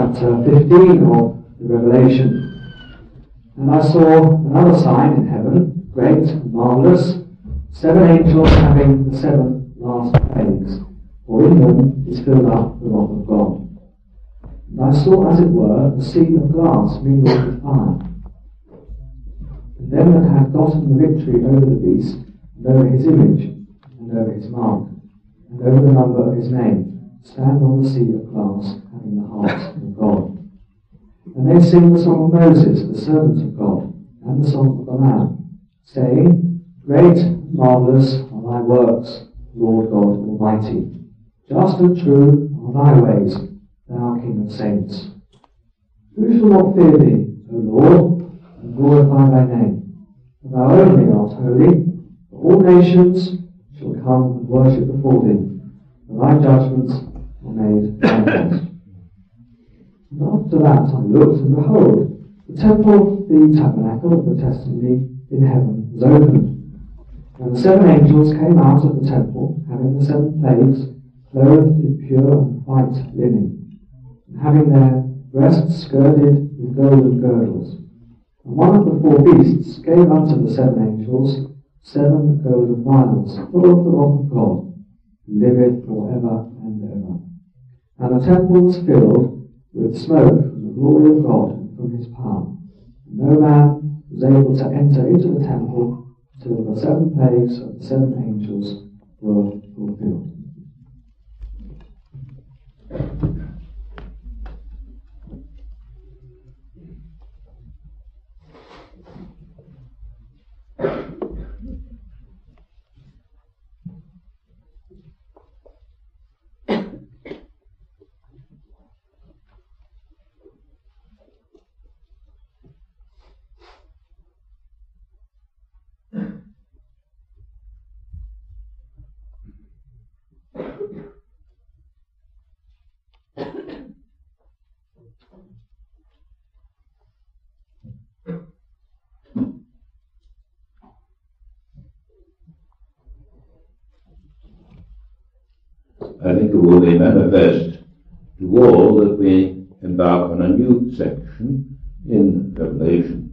chapter 15 of the Revelation. And I saw another sign in heaven, great and marvellous, 7 angels having the 7 last plagues, for in them is filled up the wrath of God. And I saw, as it were, a sea of glass mingled with fire. And them that had gotten the victory over the beast, and over his image, and over his mark, and over the number of his name, stand on the sea of glass, having the harps of God. And they sing the song of Moses, the servant of God, and the song of the Lamb, saying, Great and marvellous are thy works, Lord God Almighty. Just and true are thy ways, thou King of saints. Who shall not fear thee, O Lord, and glorify thy name? For thou only art holy, for all nations shall come and worship before thee, for thy judgments are made manifest. And after that I looked, and behold, the temple of the tabernacle of the testimony in heaven was opened. And the 7 angels came out of the temple, having the 7 plagues, clothed in pure and white linen, and having their breasts girded with golden girdles. And one of the 4 beasts gave unto the 7 angels 7 golden vials, full of the wrath of God, who liveth for ever and ever. And the temple was filled with smoke from the glory of God and from his power. And no man was able to enter into the temple till the 7 plagues of the 7 angels were fulfilled. I think it will be manifest to all that we embark on a new section in Revelation.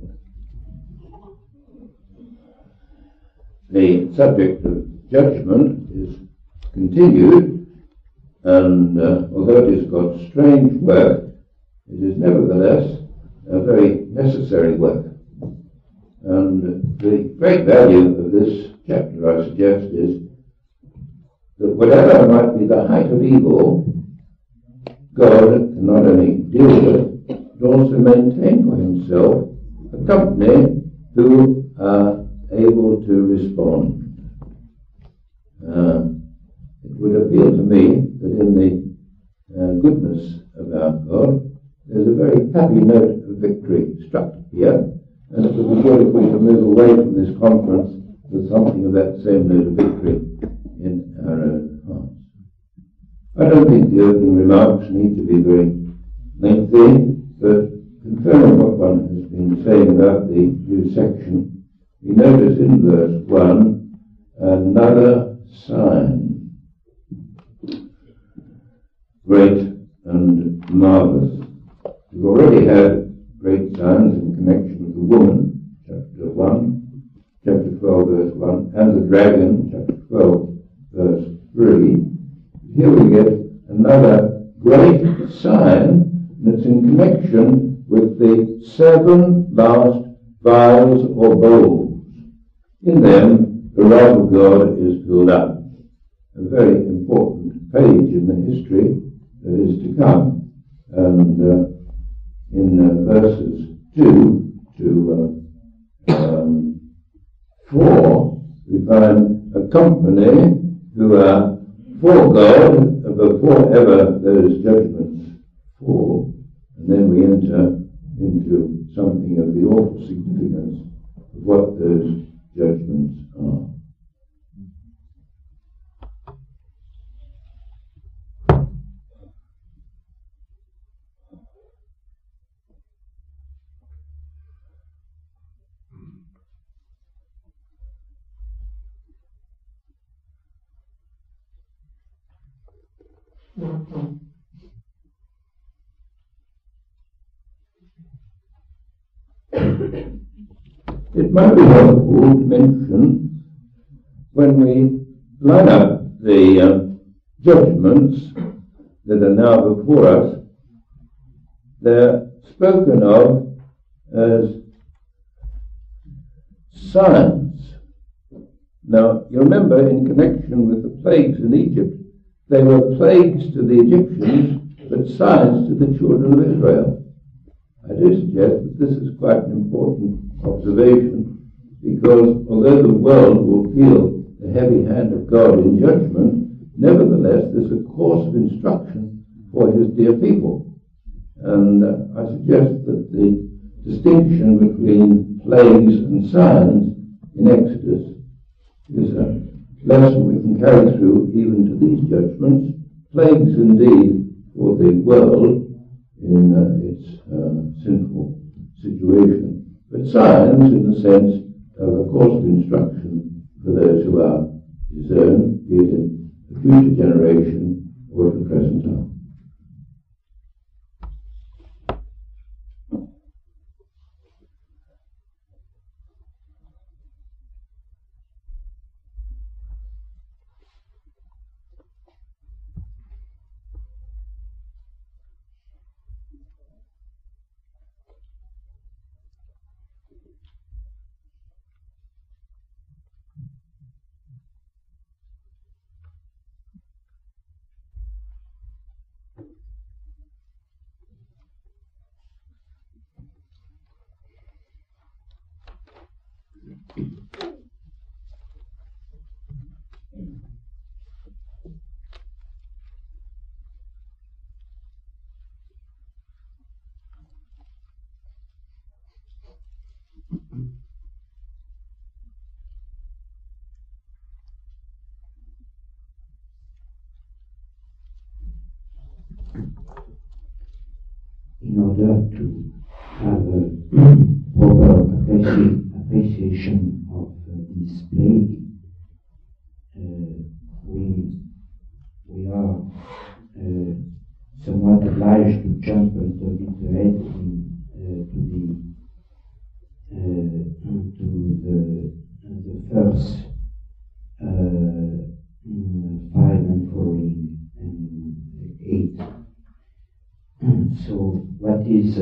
The subject of judgment is continued, and although it has got strange work, it is nevertheless a very necessary work. And the great value of this chapter, I suggest, is that whatever might be the height of evil, God can not only deal with, but also maintain for himself a company who are able to respond. It would appeal to me that in the goodness of our God, there's a very happy note of victory struck here, and it would be good if we could move away from this conference with something of that same note of victory in our own hearts. I don't think the opening remarks need to be very lengthy, but confirming what one has been saying about the new section, we notice in verse 1 another sign. Great and marvellous. We've already had great signs in connection with the woman, chapter 1, chapter 12, verse 1, and the dragon, chapter 12, verse 3. Here we get another great sign that's in connection with the 7 last vials or bowls. In them, the wrath of God is filled up. A very important page in the history that is to come. And in verses 2 to 4, we find a company who are for God before ever those judgments fall. And then we enter into something of the awful significance of what those judgments are. It might be helpful to mention, when we line up the judgments that are now before us, they're spoken of as signs. Now, you remember, in connection with the plagues in Egypt, they were plagues to the Egyptians, but signs to the children of Israel. I do suggest that this is quite an important observation, because although the world will feel the heavy hand of God in judgment, nevertheless there's a course of instruction for his dear people. And I suggest that the distinction between plagues and signs in Exodus is a lesson we can carry through even to these judgments. Plagues indeed for the world in its sinful situation, but signs in the sense of a course of instruction for those who are his own, be it in the future generation or at the present time. In order to have a proper appreciation of this plague, we are somewhat obliged to jump a little bit ahead to the first 5 and following and 8. So what is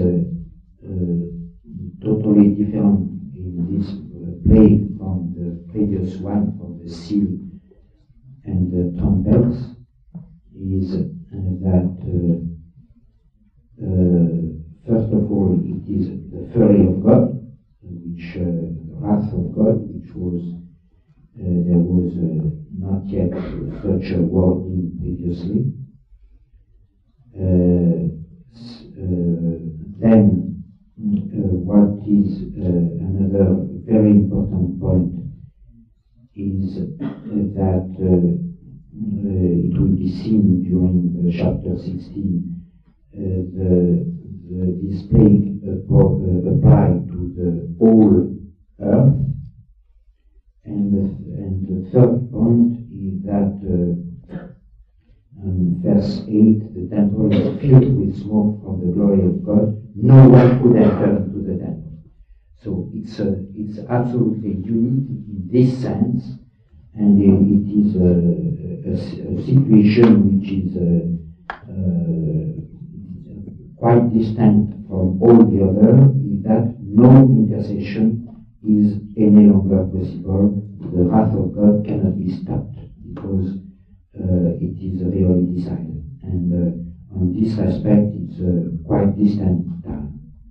totally different in this plague from the previous one, from the seal and the trumpets, is that first of all it is the fury of God, which the wrath of God, which was there was not yet such a word in previously. Then what is another very important point is that it will be seen during the chapter 16 this plague applied to the whole earth, and the third point is that verse 8, the temple is filled with smoke from the glory of God. No one could enter into the temple. So it's absolutely unique in this sense, and it is a situation which is quite distinct from all the other, is that no intercession is any longer possible. The wrath of God cannot be stopped because it is really decided, and on this respect it's quite distant time.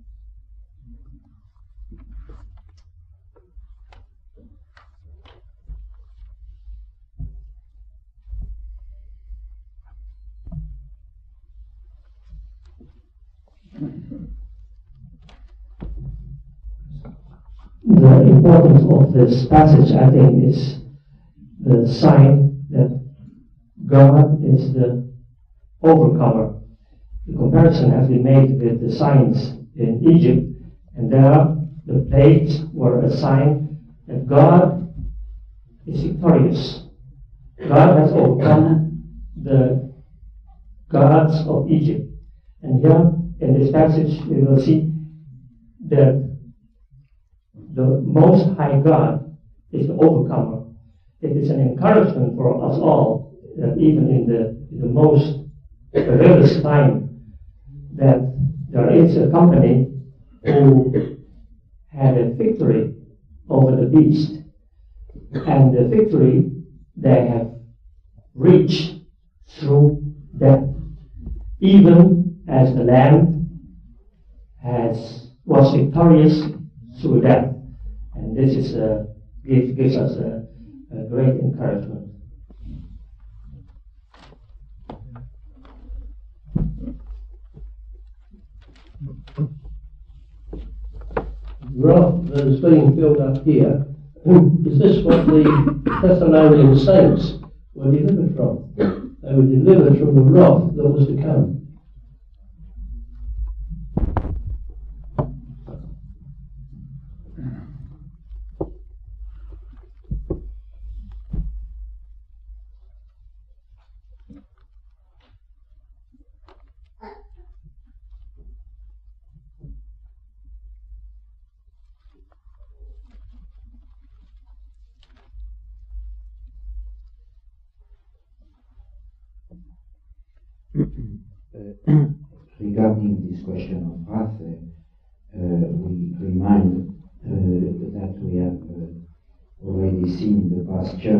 The importance of this passage, I think, is the sign that God is the overcomer. The comparison has been made with the signs in Egypt, and there the plagues were a sign that God is victorious. God has overcome the gods of Egypt. And here in this passage we will see that the Most High God is the overcomer. It is an encouragement for us all that even in the most perilous time, that there is a company who had a victory over the beast, and the victory they have reached through death, even as the Lamb was victorious through death. And this is gives us a great encouragement. Wrath that is being filled up here, is this what the Thessalonian saints were delivered from? They were delivered from the wrath that was to come. Regarding this question of wrath, we remind that we have already seen in the past year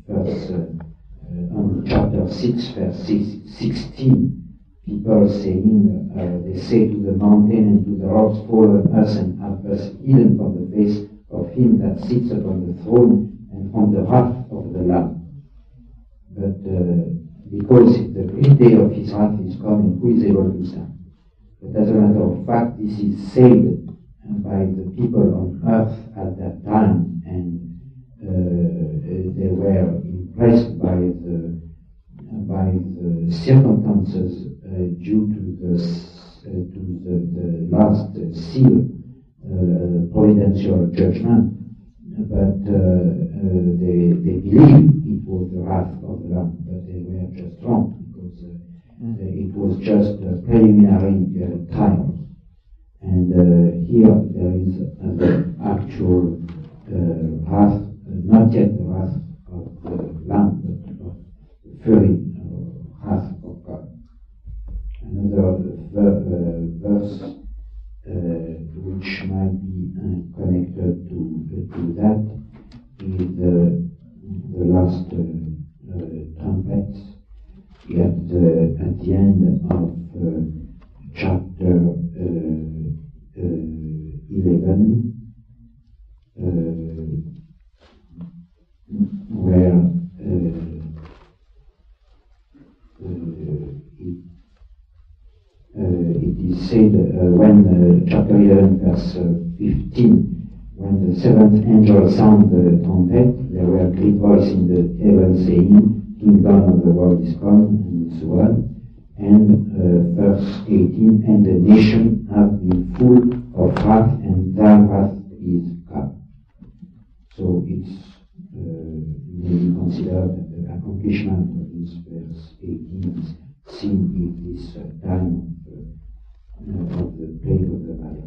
on chapter 6, verse 16, people saying, they say to the mountain and to the rocks, fall on us and have us hidden from the face of him that sits upon the throne and from the wrath of the Lamb. But because the great day of his wrath is coming, who is able to stand? But as a matter of fact, this is said by the people on earth at that time, and they were impressed by the circumstances due to the last seal, providential judgment. But they believed it was the wrath of the Lamb, but they were just wrong, because it was just a preliminary trial. And here there is the actual wrath, not yet the wrath of the Lamb, but of the fury wrath of God. Another verse which might be connected to that is the last trumpets at the end of chapter 11, where it is said when chapter 11 verse 15, when the seventh angel sounded the trumpet, there were a great voice in the heaven saying, Kingdom of the world is come, and so on. And verse 18, and the nation have been full of wrath, and their wrath is come. So it's maybe considered that the accomplishment of this verse 18 is seen in this time of the plague of the fire.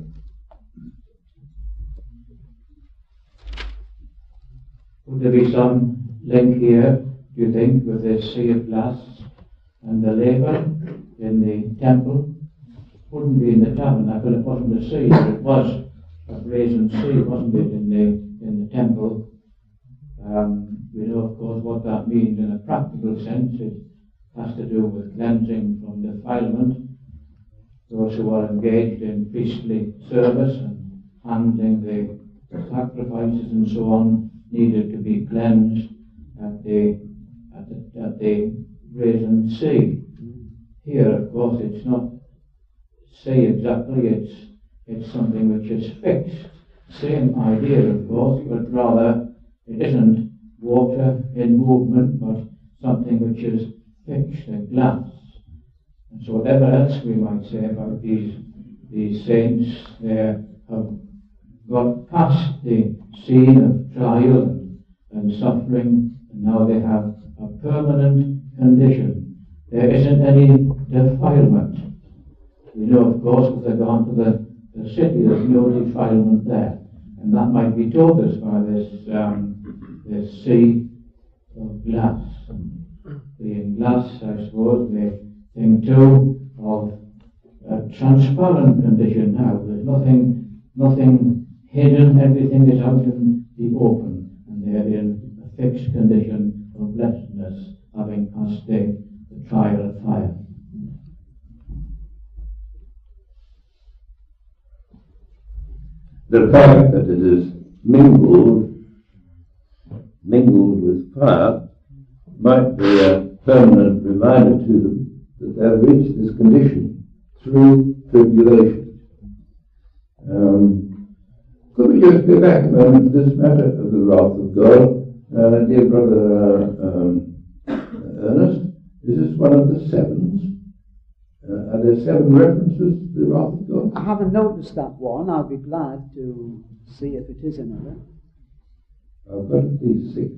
Would there be some link here, do you think, with the sea of glass and the laver in the temple? Wouldn't be in the tabernacle, it wasn't the sea, but it was a brazen sea, wasn't it, in the temple? We know, of course, what that means in a practical sense. It has to do with cleansing from defilement. Those who are engaged in priestly service and handling the sacrifices and so on needed to be cleansed at the brazen sea. Here, of course, it's not sea exactly, it's something which is fixed. Same idea, of course, but rather it isn't water in movement, but something which is fixed, a glass. And so whatever else we might say about these saints, they have got past the scene of trial and suffering, and now they have a permanent condition. There isn't any defilement. We know, of course, if they've gone to the city, there's no defilement there. And that might be taught us by this sea of glass. Being glass, I suppose, we think too of a transparent condition now. There's nothing hidden, everything is out in the open, and they're in a fixed condition of blessedness, having passed the trial of fire. The fact that it is mingled with fire might be a permanent reminder to them that they have reached this condition through tribulation. Could we just go back a moment to this matter of the wrath of God? Dear brother Ernest, is this one of the sevens? Are there 7 references to the wrath of God? I haven't noticed that one. I'll be glad to see if it is another. I've got at least 6.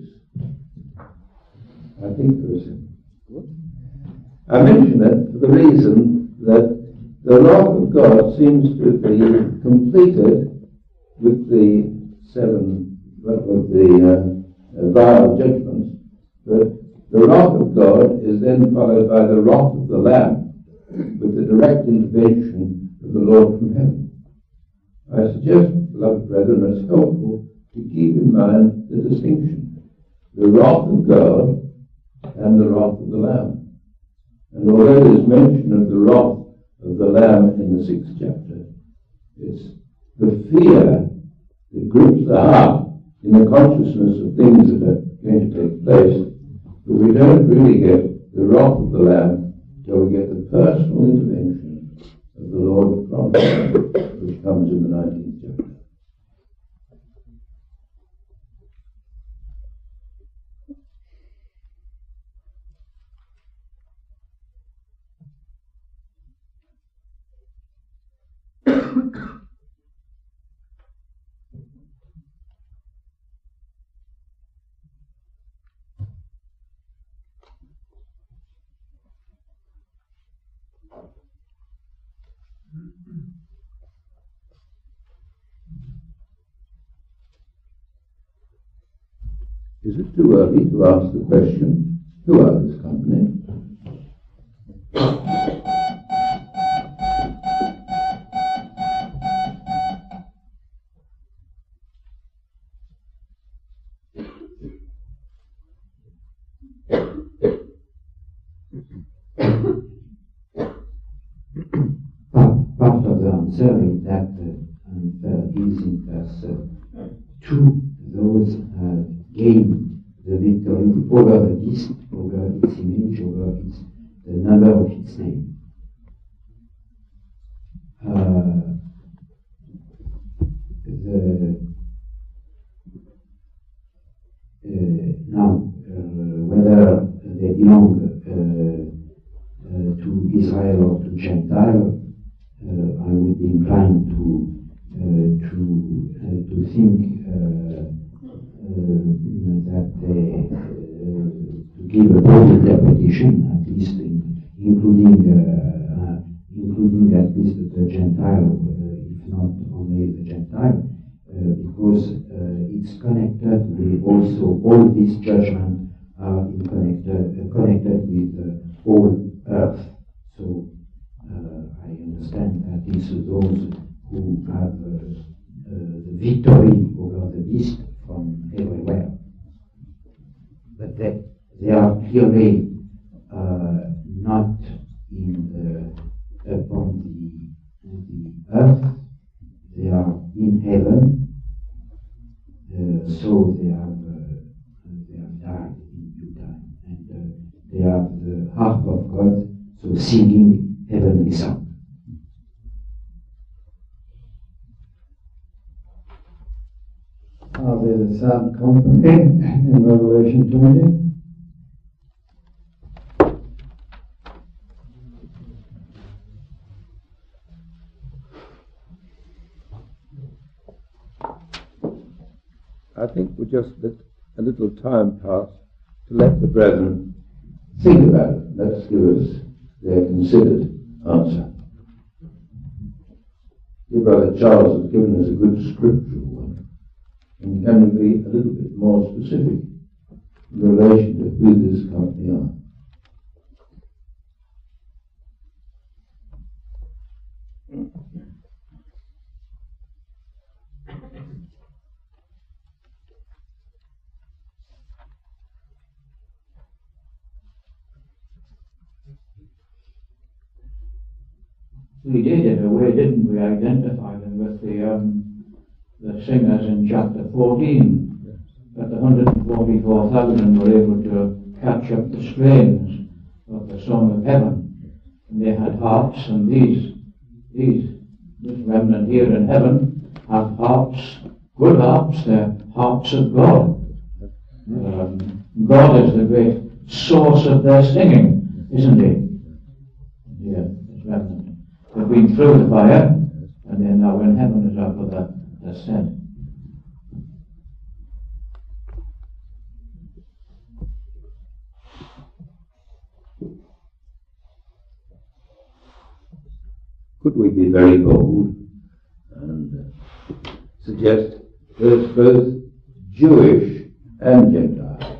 I think there is. I mention it for the reason that the wrath of God seems to be completed with the 7, with the vile judgments, but the wrath of God is then followed by the wrath of the Lamb, with the direct intervention of the Lord from heaven. I suggest, beloved brethren, it's helpful to keep in mind the distinction, the wrath of God and the wrath of the Lamb. And although there's mention of the wrath of the Lamb in the 6th chapter, it's the fear that grips the heart in the consciousness of things that are going to take place, but we don't really get the wrath of the Lamb till we get the personal intervention of the Lord from heaven, which comes in the 19th chapter. Is it too early to ask the question, who are this company? Part of the answer is that is in verse 2, those gain the victory over the beast, over its image, over the number of its name. Now, whether they belong to Israel or to Gentile, I would be inclined to think that to give a broad interpretation, at least including at least the Gentile, if not only the Gentile, because it's connected with also all these judgments are connected with all earth. So I understand that it's those who have the victory over the beast from everywhere. But they are clearly not upon the earth. They are in heaven. So they have died in due time, and they have the harp of God, so singing heavenly song. Are they the third company in Revelation 20? I think we'll just let a little time pass to let the brethren think about it. Let's give us their considered answer. dear Brother Charles has given us a good scriptural one. And can you be a little bit more specific in relation to who this company are? We did, in a way, didn't we, identify them with the singers in chapter 14, that the 144,000 were able to catch up the strains of the Song of Heaven. And they had harps, and this remnant here in heaven have harps, good harps, they're harps of God. God is the great source of their singing, isn't he? Yeah, this remnant. They've been through the fire, and they're now in heaven, as our brother has said. Could we be very bold and suggest there's both Jewish and Gentile?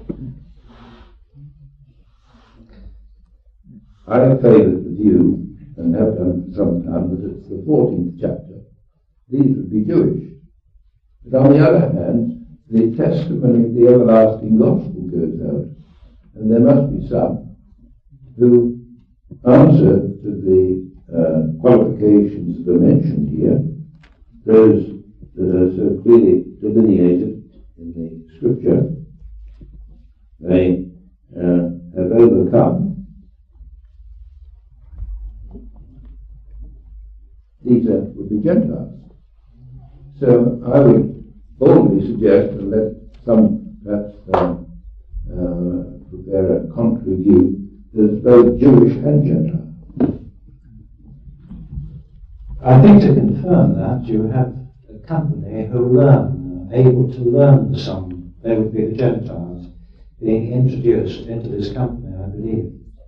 I favour the view, and have done for some time, that it's the 14th chapter. These would be Jewish. But on the other hand, the testimony of the everlasting gospel goes out, and there must be some who answer to the qualifications that are mentioned here, those that are so clearly delineated in the scripture. They have overcome. These would be Gentiles. So I would boldly suggest, and let some perhaps prepare a contrary view, that it's both Jewish and Gentile. I think to confirm that, you have a company who learn, able to learn the song. They would be the Gentiles being introduced into this company, I believe.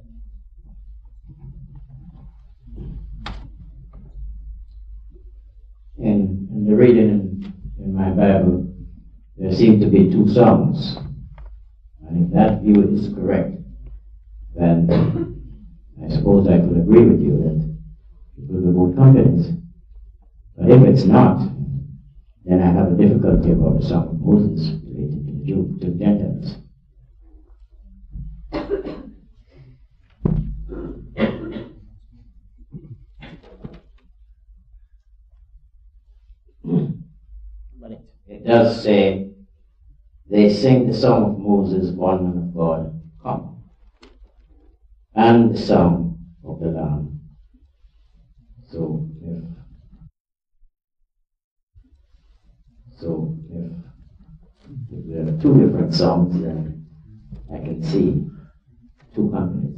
In the reading in my Bible, there seem to be two songs. And if that view is correct, then I suppose I could agree with you that it will be both companies. But if it's not, then I have a difficulty about the Song of Moses related to the Jews, to the Gentiles. It does say, they sing the song of Moses, one of God, come, and the song of the Lamb. So if there are two different songs, then I can see two companies.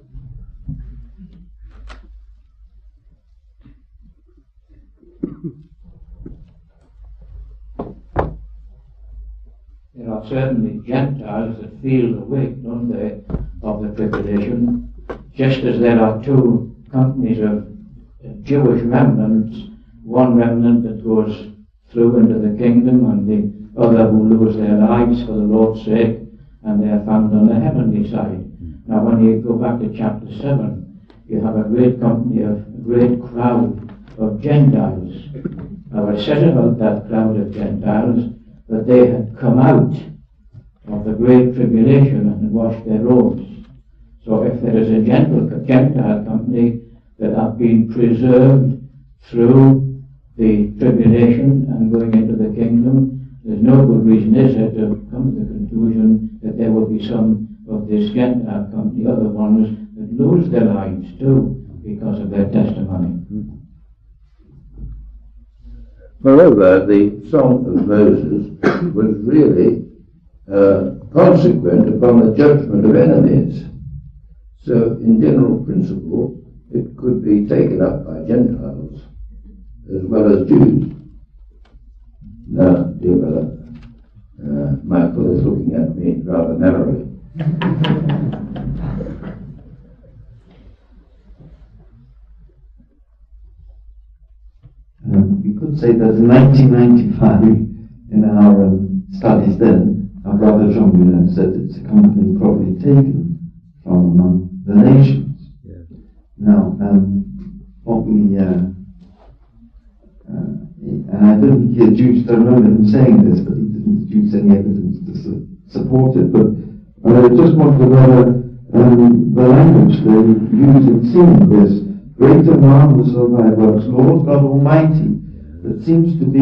There are certainly Gentiles that feel the weight, don't they, of the tribulation, just as there are two companies of Jewish remnants, one remnant that goes through into the kingdom and the other who lose their lives for the Lord's sake, and they are found on the heavenly side. Now when you go back to chapter 7, you have a great company of a great crowd of Gentiles. Now it says about that crowd of Gentiles that they had come out of the great tribulation and had washed their robes. So if there is a Gentile company that have been preserved through the tribulation and going into the kingdom, there's no good reason, is there, to come to the conclusion that there will be some of this Gentile company, other ones that lose their lives too because of their testimony. Moreover, the Song of Moses was really consequent upon the judgment of enemies. So, in general principle, it could be taken up by Gentiles as well as Jews. Now, dear brother, Michael is looking at me rather narrowly. we could say that in 1995, in our studies then, our brother Jean Moulin said it's a company probably taken from among the nations. Yeah. Now, what we, and I don't think he adduced, I remember him saying this, but he didn't adduce any evidence to support it, but I just wonder whether the language they use in singing is great and marvelous are thy works, Lord God Almighty. That seems to be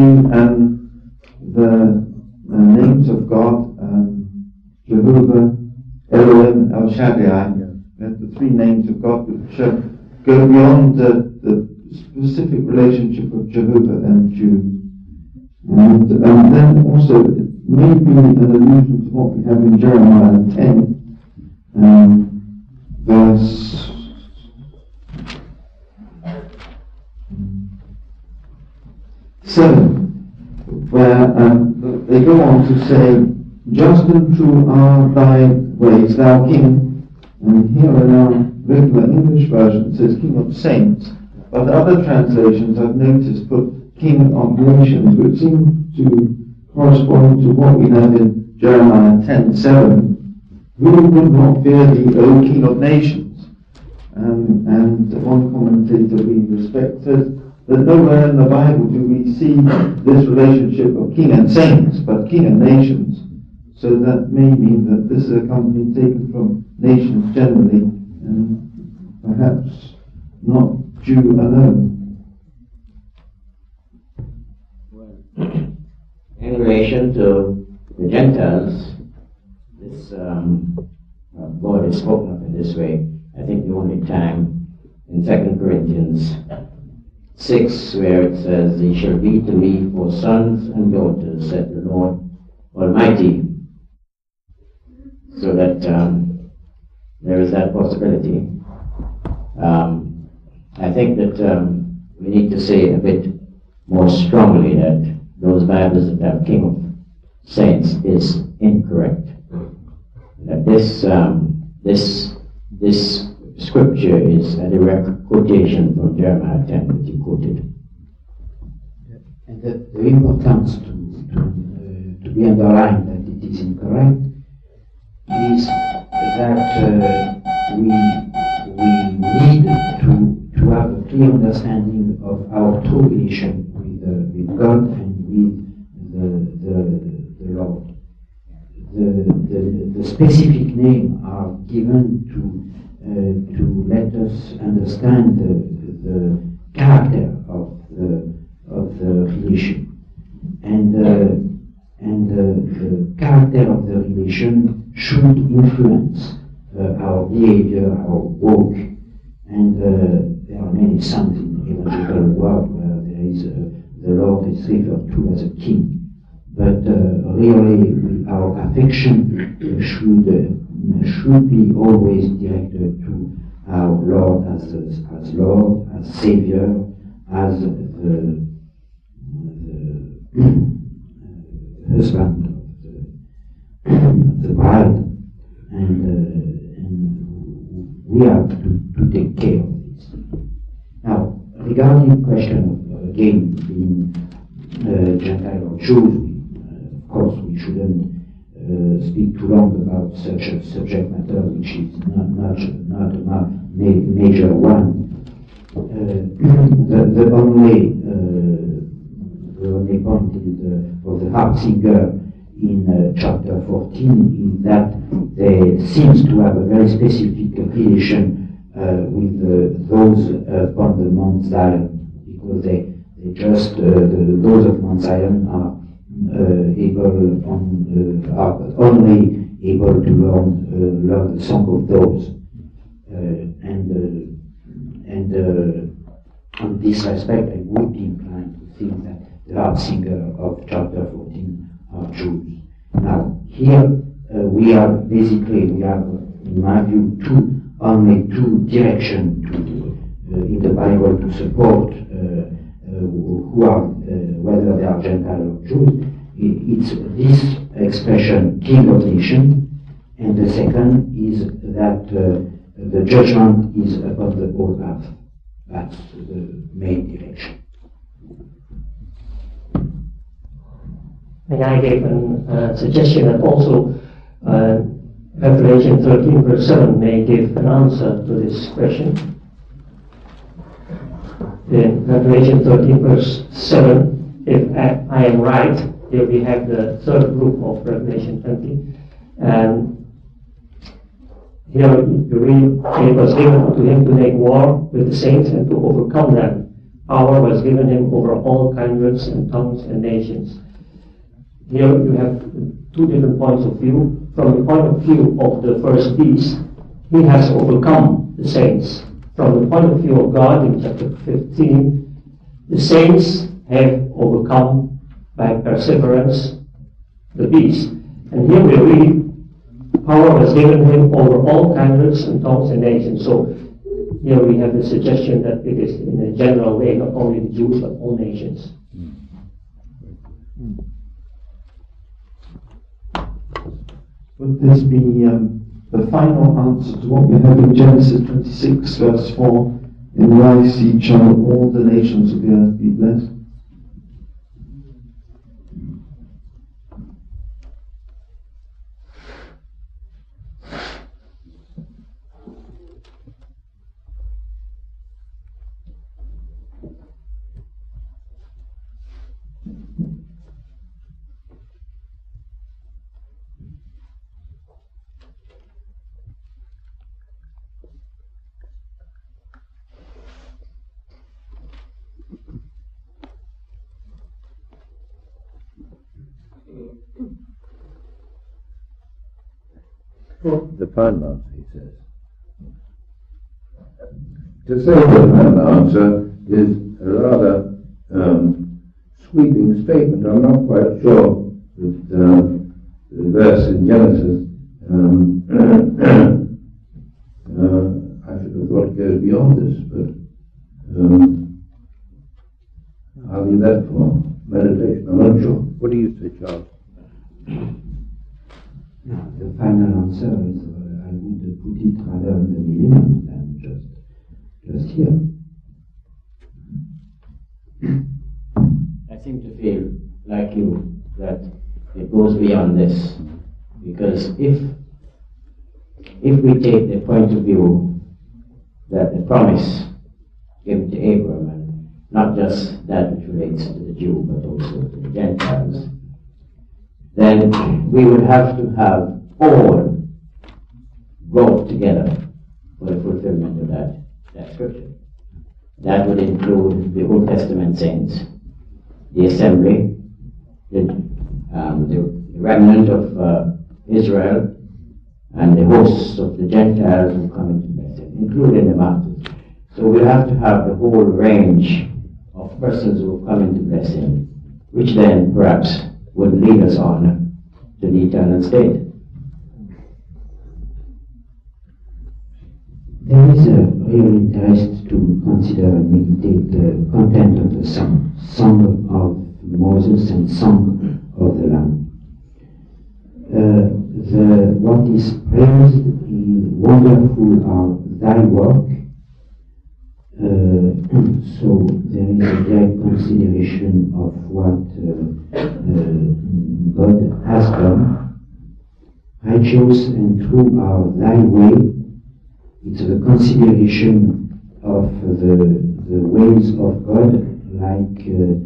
the names of God, Jehovah, Elohim, El Shaddai, the three names of God which go beyond the specific relationship of Jehovah and Jew. And then also it may be an allusion to what we have in Jeremiah 10, verse 7, where they go on to say, just and true are thy ways, thou King. And here in our regular English version it says King of Saints, but other translations I've noticed put King of Nations, which seem to correspond to what we have in Jeremiah 10:7. Who would not fear thee, O King of Nations? And one commentator we respect says that nowhere in the Bible do we see this relationship of king and saints, but king and nations. So that may mean that this is a company taken from nations generally, and perhaps not Jew alone. Well, in relation to the Gentiles, this God is spoken of in this way. I think the only time in 2 Corinthians 6, where it says, "Ye shall be to me for sons and daughters, said the Lord Almighty." So that there is that possibility. I think that we need to say a bit more strongly that those Bibles that have King of Saints is incorrect. That this scripture is a direct quotation from Jeremiah 10 that you quoted. And the importance to be underlined that it is incorrect is that we need to have a clear understanding of our true relation with God and with the Lord. The specific names are given to let us understand the character of the relation, and the character of the relation should influence our behavior, our walk, and there are many songs in the evangelical world where there is the Lord is referred to as a king. But really, our affection should be always directed to our Lord as Lord, as Savior, as the husband of the bride, and we have to take care of this. Now, regarding the question of again being Gentile or Jews, of course we shouldn't speak too long about such a subject matter, which is not a major one. The only point of the harp singer in chapter 14 is that they seems to have a very specific relation with those upon the Mount Zion, because they just those of Mount Zion are only able to learn the song of those, and on this respect, I would be inclined to think that the harp singer of chapter 14 are Jews. Now, here we have, in my view, only two directions in the Bible to support who are, whether they are Gentile or Jews. It's this expression, King of Nation, and the second is that the judgment is upon the whole earth. That's the main direction. And I gave a suggestion that also Revelation 13 verse 7 may give an answer to this question. In Revelation 13 verse 7, if I am right, here we have the third group of Revelation 20. And here you read, it was given to him to make war with the saints and to overcome them. Power was given him over all kindreds and tongues and nations. Here you have two different points of view. From the point of view of the first beast, he has overcome the saints. From the point of view of God, in chapter 15, the saints have overcome by perseverance the beast. And here we read, power was given him over all kindreds and tongues and nations. So here we have the suggestion that it is in a general way, not only the Jews, but all nations. Would this be the final answer to what we have in Genesis 26, verse 4? In thy seed shall all the nations of the earth be blessed. The final answer, he says. To say the final answer is a rather sweeping statement. I'm not quite sure that the verse in Genesis, I should have thought it goes beyond this, but I'll leave that for meditation. I'm not sure. What do you say, Charles? No, the final answer is I would put it rather in the millennium than just here. I seem to feel like you that it goes beyond this, because if we take the point of view that the promise given to Abraham, and not just that which relates to the Jew but also to the Gentiles, then we would have to have all brought together for the fulfillment of that scripture. That would include the Old Testament saints, the assembly, the remnant of Israel, and the hosts of the Gentiles who come into blessing, including the martyrs. So we'll have to have the whole range of persons who come into blessing, which then perhaps would lead us on to the eternal state. There is a real interest to consider and meditate the content of the Song of Moses and Song of the Lamb. What is praised is wonderful are thy work. So there is a direct consideration of what God has done. Righteous and true are thy way. It's a consideration of the ways of God, like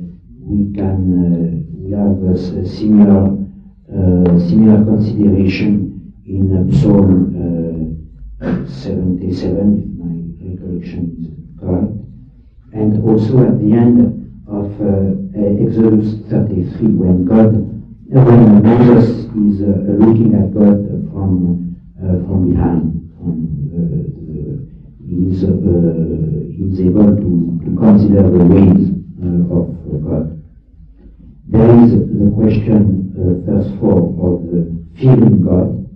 we have a similar consideration in Psalm 77, if my recollection is correct, and also at the end of Exodus 33, when Moses is looking at God from behind. He is able to consider the ways of God. There is the question, verse 4, of the fearing God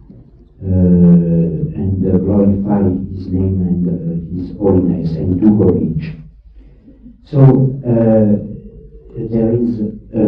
and glorify His name and His holiness and do homage. So there is,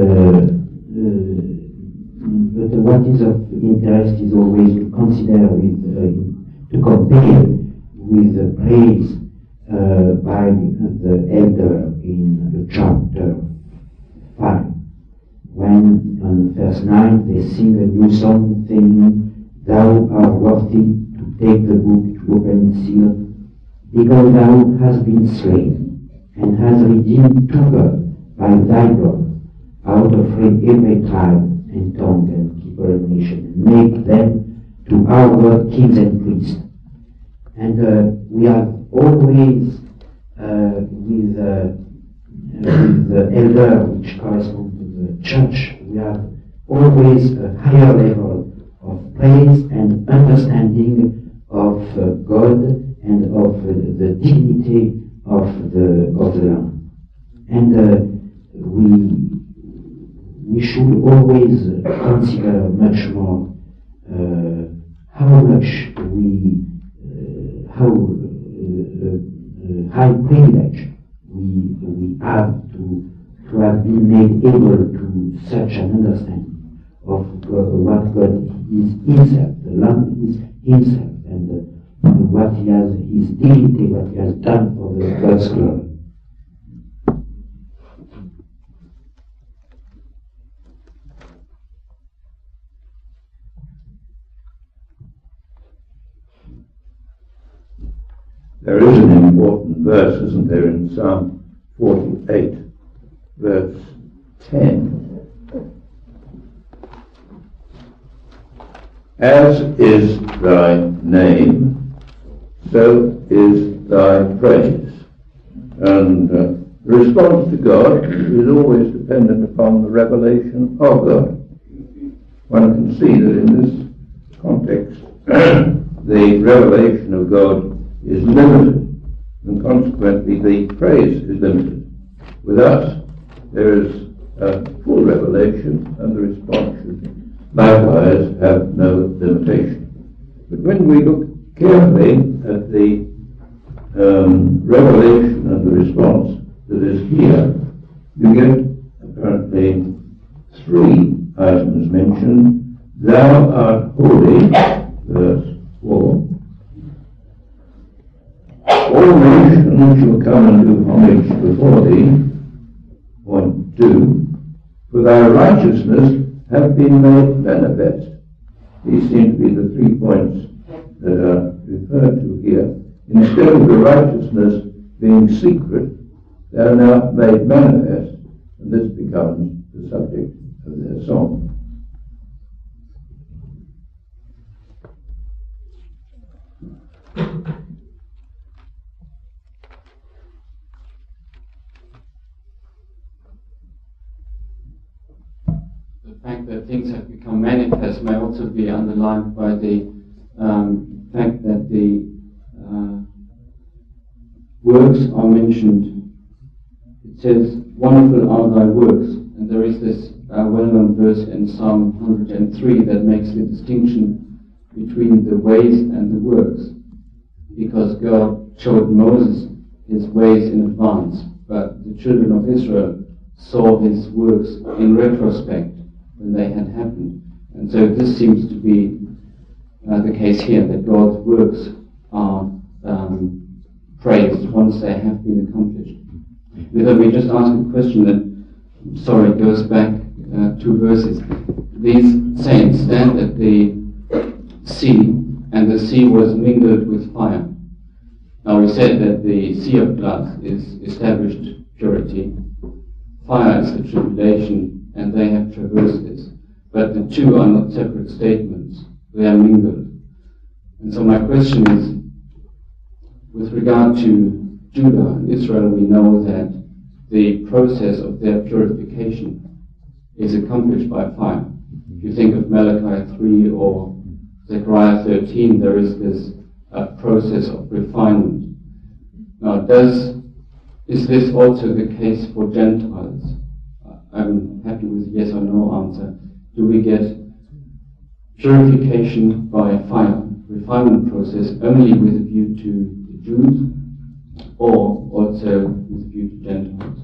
but what is of interest is always to consider to compare with the praise by the elder in the chapter 5, when on verse 9, they sing a new song, saying, Thou art worthy to take the book, to open its seal, because thou hast been slain, and hast redeemed to God by thy blood, out of every tribe and tongue and people and nation, and make them to our God kings and priests. And we have always with the elder, which corresponds to the church, we have always a higher level of praise and understanding of God and of the dignity of the Lamb. And we should always consider much more how much how high privilege we have to have been made able to such an understanding of what God is Himself. The Lamb is Himself, and what He has, His dignity, what He has done for the God's glory. There is an important verse, isn't there, in Psalm 48, verse 10. As is thy name, so is thy praise. And the response to God is always dependent upon the revelation of God. One can see that in this context, the revelation of God is limited, and consequently the praise is limited. With us, there is a full revelation, and the response should likewise have no limitation. But when we look carefully at the revelation and the response that is here, you get apparently three items mentioned. Thou art holy, verse 4. All nations shall come and do homage before thee, point 2. For thy righteousness have been made manifest. These seem to be the 3 points that are referred to here. Instead of the righteousness being secret, they are now made manifest, and this becomes the subject of their song. The fact that things have become manifest may also be underlined by the fact that the works are mentioned. It says, wonderful are thy works, and there is this well-known verse in Psalm 103 that makes the distinction between the ways and the works, because God showed Moses his ways in advance, but the children of Israel saw his works in retrospect when they had happened. And so this seems to be the case here, that God's works are praised once they have been accomplished. Let me just ask a question that, goes back 2 verses. These saints stand at the sea, and the sea was mingled with fire. Now we said that the sea of glass is established purity. Fire is the tribulation, and they have traversed this. But the two are not separate statements, they are mingled. And so my question is, with regard to Judah and Israel, we know that the process of their purification is accomplished by fire. If you think of Malachi 3 or Zechariah 13, there is this process of refinement. Now, is this also the case for Gentiles? I'm happy with yes or no answer. Do we get purification by fire, refinement process, only with a view to the Jews, or also with a view to Gentiles?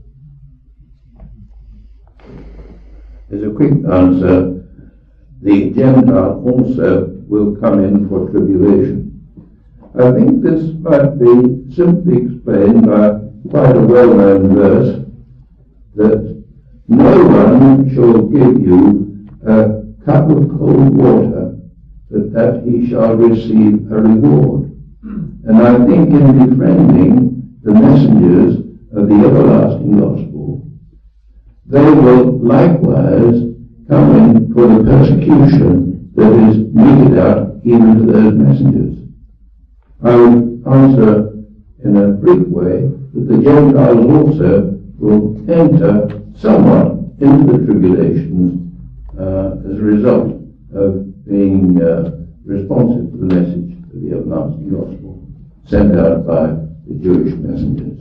As a quick answer, the Gentile also will come in for tribulation. I think this might be simply explained by quite a well-known verse, that no one shall give you a cup of cold water, but that he shall receive a reward. And I think in befriending the messengers of the everlasting gospel, they will likewise come in for the persecution that is meted out even to those messengers. I would answer in a brief way that the Gentiles also will enter somewhat into the tribulations as a result of being responsive to the message of the everlasting gospel sent out by the Jewish messengers.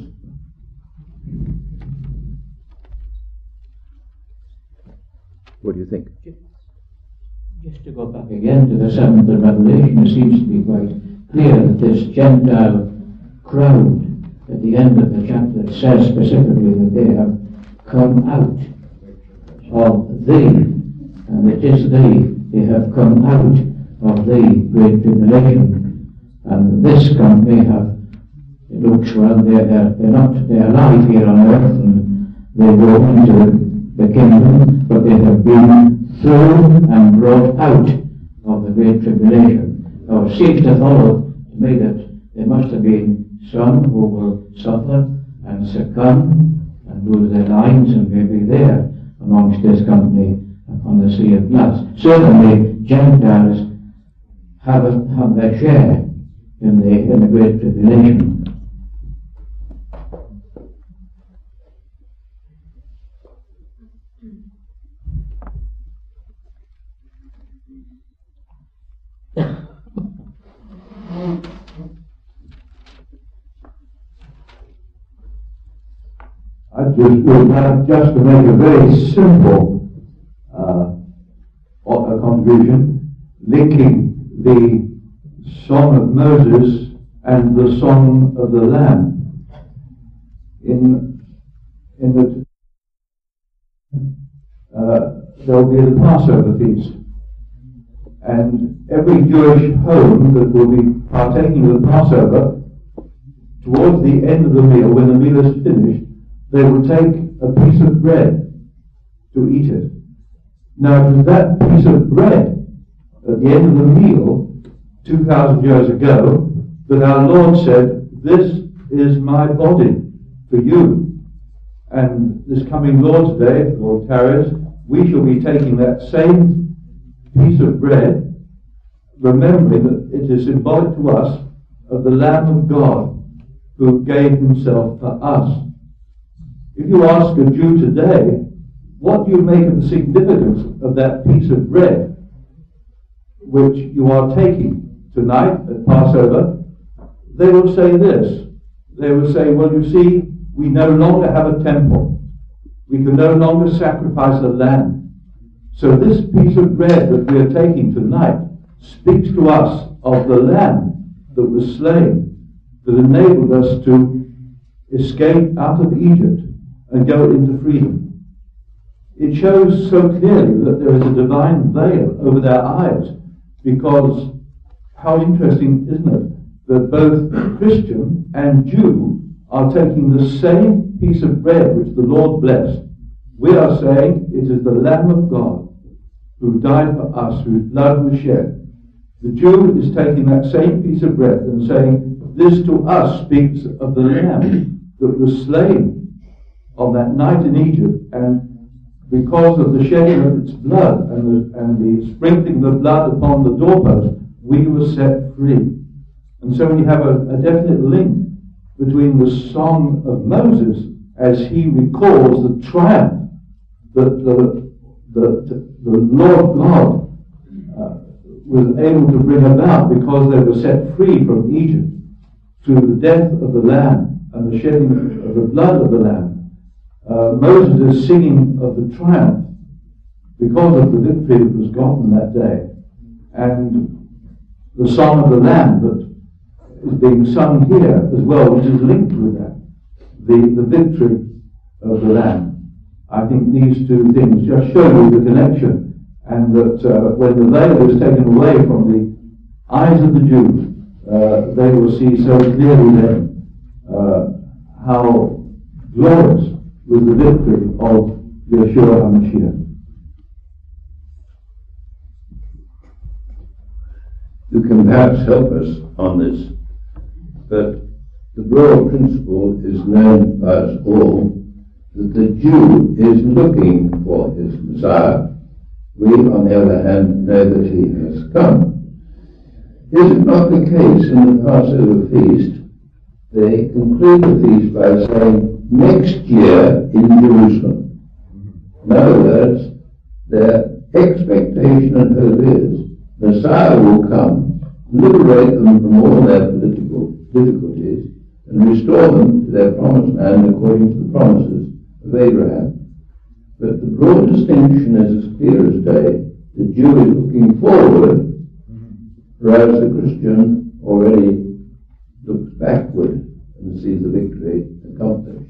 What do you think? Just to go back again to the 7th of Revelation, it seems to be quite clear that this Gentile crowd at the end of the chapter says specifically that they have come out of thee, and it is they have come out of the great tribulation. And this company have, it looks well, they're alive here on earth and they go into the kingdom, but they have been thrown and brought out of the great tribulation. Now it seems to follow to me that there must have been some who will suffer and succumb and lose their lives and may be there amongst this company upon the sea of glass. Certainly Gentiles have their share in the great tribulation. I would like just to make a very simple contribution, linking the Song of Moses and the Song of the Lamb. There will be the Passover feast, and every Jewish home that will be partaking of the Passover, towards the end of the meal, when the meal is finished, they will take a piece of bread to eat it. Now, it was that piece of bread at the end of the meal, 2,000 years ago, that our Lord said, "This is my body for you." And this coming Lord's Day, if the Lord tarries, we shall be taking that same piece of bread, remembering that it is symbolic to us of the Lamb of God who gave himself for us. If you ask a Jew today, what do you make of the significance of that piece of bread which you are taking tonight at Passover? They will say this. They will say, well, you see, we no longer have a temple. We can no longer sacrifice a lamb. So this piece of bread that we are taking tonight speaks to us of the lamb that was slain, that enabled us to escape out of Egypt and go into freedom. It shows so clearly that there is a divine veil over their eyes, because how interesting, isn't it, that both Christian and Jew are taking the same piece of bread which the Lord blessed. We are saying it is the Lamb of God who died for us, whose blood was shed. The Jew is taking that same piece of bread and saying, this to us speaks of the Lamb that was slain on that night in Egypt, and because of the shedding of its blood and the sprinkling of the blood upon the doorpost, we were set free. And so we have a definite link between the Song of Moses, as he recalls the triumph that the Lord God was able to bring about because they were set free from Egypt through the death of the Lamb and the shedding of the blood of the Lamb. Moses is singing of the triumph because of the victory that was gotten that day. And the Song of the Lamb that is being sung here as well, which is linked with that, the victory of the Lamb. I think these two things just show you the connection, and that when the veil is taken away from the eyes of the Jews, they will see so clearly then how glorious was the victory of Yeshua HaMashiach. who can perhaps help us on this. But the broad principle is known by us all, that the Jew is looking for his Messiah. We, on the other hand, know that he has come. Is it not the case in the Passover feast? They conclude the feast by saying, next year in Jerusalem. In other words, their expectation and hope is Messiah will come, liberate them from all their political difficulties, and restore them to their promised land according to the promises of Abraham. But the broad distinction is as clear as day. The Jew is looking forward, whereas the Christian already looks backward and sees the victory accomplished.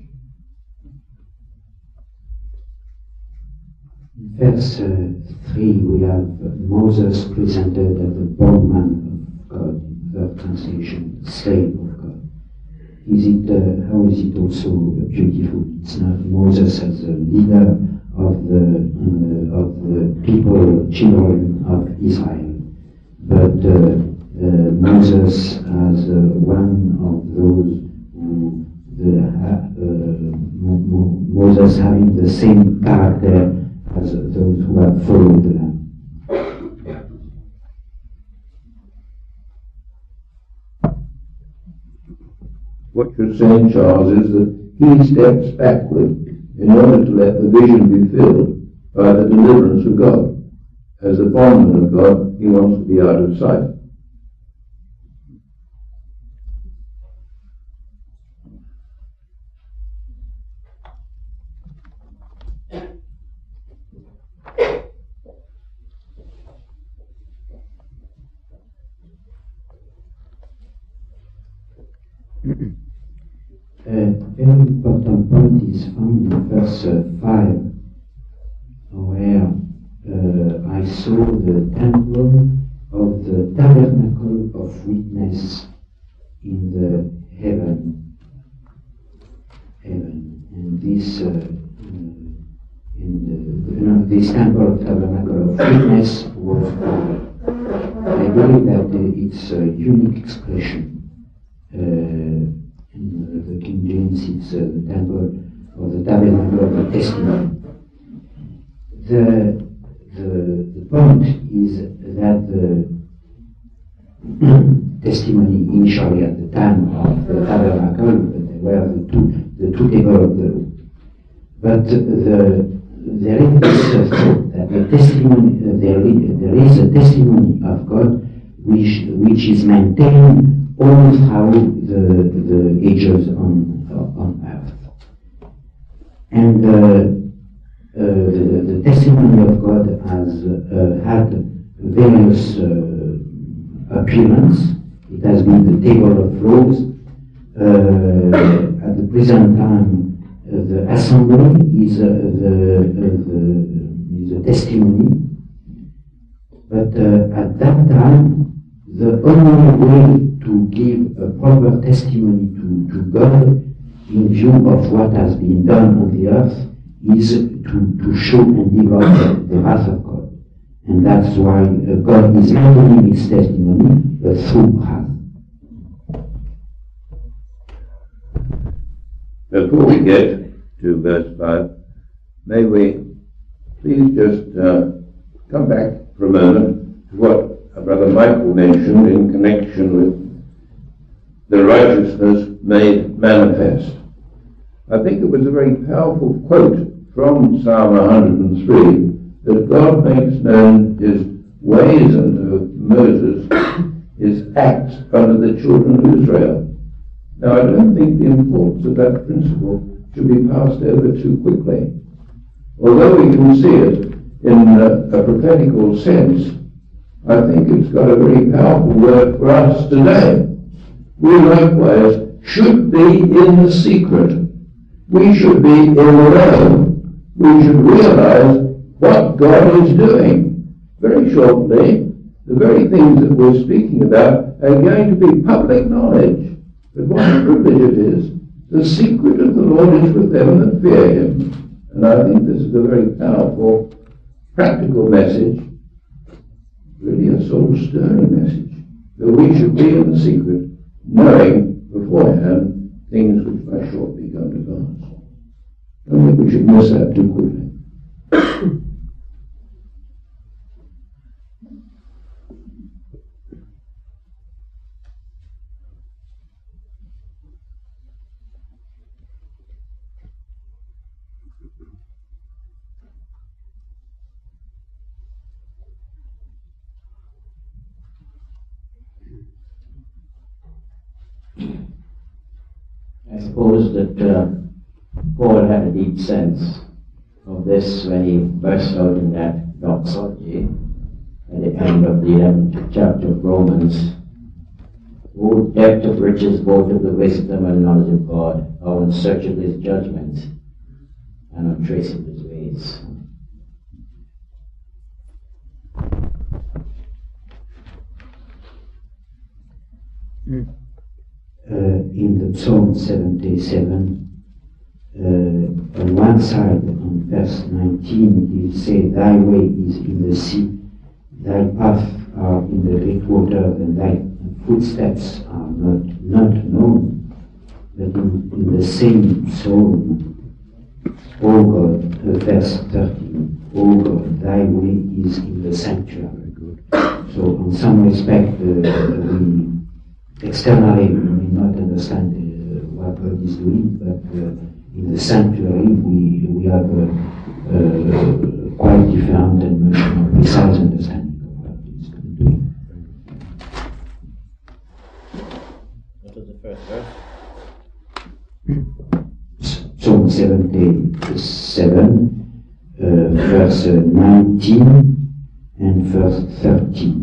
In verse 3 we have Moses presented as the bondman of God, the translation, slave of God. How is it also beautiful? It's not Moses as a leader of the people, children of Israel, but Moses as one of those who Moses having the same character as those who have followed the Lamb. What you're saying, Charles, is that he steps backward in order to let the vision be filled by the deliverance of God. As the bondman of God, he wants to be out of sight. A very important point is found in verse 5, where I saw the temple of the tabernacle of witness in the heaven. And this this temple of tabernacle of witness was, I believe that it's a unique expression. In the King James, it's the temple of the tabernacle of the testimony. The point is that the testimony initially at the time of the tabernacle, there were the two tables of the law. But there is this thought that the testimony, there is a testimony of God which is maintained all through the ages on earth. And the testimony of God has had various appearances. It has been the table of laws. At the present time, the assembly is a testimony. But at that time, the only way to give a proper testimony to God in view of what has been done on the earth is to show and develop the wrath of God. And that's why God is maintaining his testimony through wrath. Before we get to verse 5, may we please just come back for a moment to what Brother Michael mentioned in connection with the righteousness made manifest. I think it was a very powerful quote from Psalm 103 that God makes known his ways unto Moses, his acts unto the children of Israel. Now, I don't think the importance of that principle should be passed over too quickly. Although we can see it in a prophetical sense, I think it's got a very powerful word for us today. We likewise should be in the secret. We should be in the realm. We should realize what God is doing. Very shortly, the very things that we're speaking about are going to be public knowledge. But what a privilege it is. The secret of the Lord is with them that fear him. And I think this is a very powerful, practical message. Really a soul-stirring message. that we should be in the secret, knowing beforehand things which might shortly come to pass. I don't think we should miss that too quickly. I suppose that Paul had a deep sense of this when he burst out in that doxology at the end of the 11th chapter of Romans. O depth of riches, both of the wisdom and knowledge of God, how unsearchable his judgments and untraceable his ways. In the Psalm 77, on one side, on verse 19, it says, "Thy way is in the sea, thy paths are in the great water, and thy footsteps are not known." But in the same psalm, O God, verse 13, "O God, thy way is in the sanctuary." So, in some respect, we externally we may not understand what God is doing, but in the sanctuary we have a quite different and much more precise understanding of what He is doing. What was the first verse? Psalm 77, verse 19 and verse 13.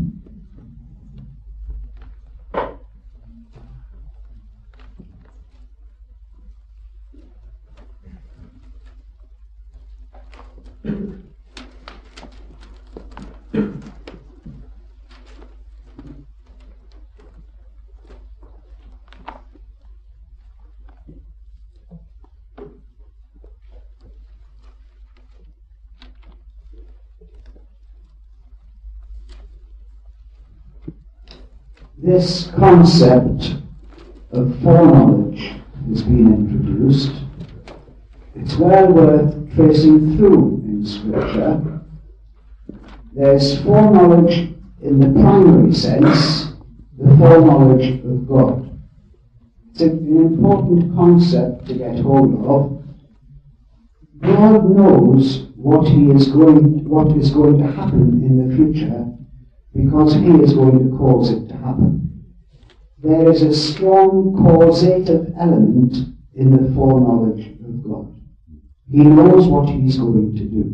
This concept of foreknowledge has been introduced. It's well worth tracing through in Scripture. There's foreknowledge in the primary sense, the foreknowledge of God. It's an important concept to get hold of. God knows what is going to happen in the future, because He is going to cause it to happen. There is a strong causative element in the foreknowledge of God. He knows what He's going to do.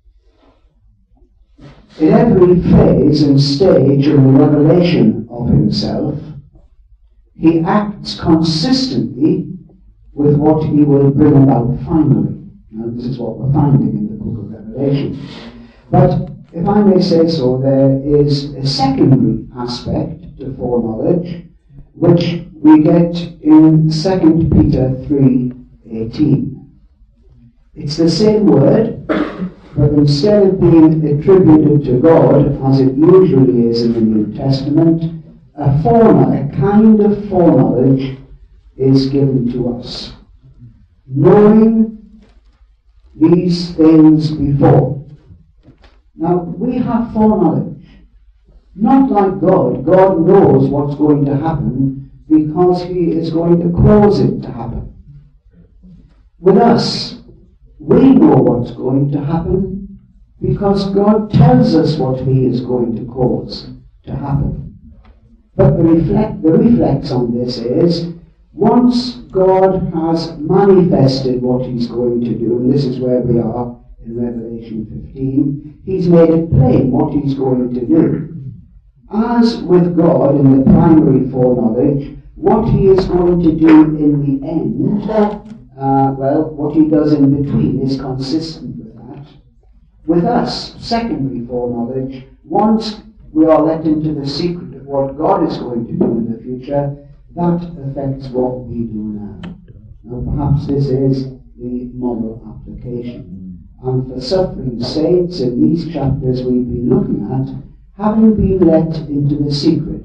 In every phase and stage in the revelation of Himself, He acts consistently with what He will bring about finally. Now, this is what we're finding in the book of Revelation. But if I may say so, there is a secondary aspect to foreknowledge, which we get in 2 Peter 3:18. It's the same word, but instead of being attributed to God, as it usually is in the New Testament, a kind of foreknowledge is given to us. Knowing these things before. Now, we have foreknowledge. Not like God. God knows what's going to happen because He is going to cause it to happen. With us, we know what's going to happen because God tells us what He is going to cause to happen. But the reflex on this is, once God has manifested what He's going to do, and this is where we are in Revelation 15, He's made it plain what He's going to do. As with God in the primary foreknowledge, what He is going to do in the end, what He does in between is consistent with that. With us, secondary foreknowledge, once we are let into the secret of what God is going to do in the future, that affects what we do now. Now, perhaps this is the model application. And for suffering saints, in these chapters we've been looking at, having been let into the secret,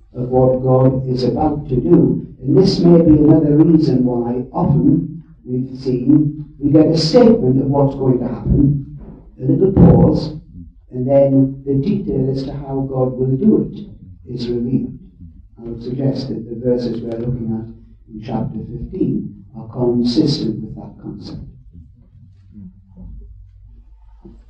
of what God is about to do. And this may be another reason why often we've seen we get a statement of what's going to happen, a little pause, and then the detail as to how God will do it is revealed. I would suggest that the verses we're looking at in chapter 15 are consistent with that concept.